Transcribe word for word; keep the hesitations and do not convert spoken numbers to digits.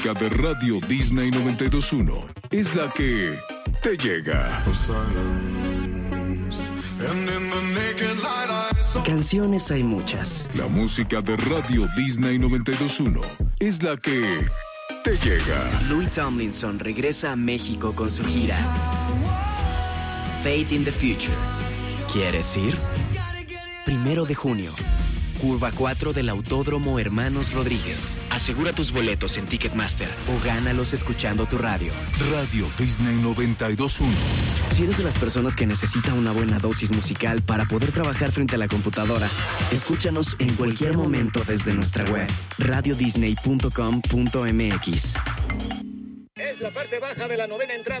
de Radio Disney noventa y dos punto uno es la que te llega. Canciones hay muchas. La música de Radio Disney noventa y dos punto uno es la que te llega. Louis Tomlinson regresa a México con su gira Fate in the Future. ¿Quieres ir? Primero de junio. Curva cuatro del Autódromo Hermanos Rodríguez. Asegura tus boletos en Ticketmaster o gánalos escuchando tu radio. Radio Disney noventa y dos punto uno. Si eres de las personas que necesita una buena dosis musical para poder trabajar frente a la computadora, escúchanos en cualquier momento desde nuestra web, radio disney punto com punto m x. Es la parte baja de la novena entrada.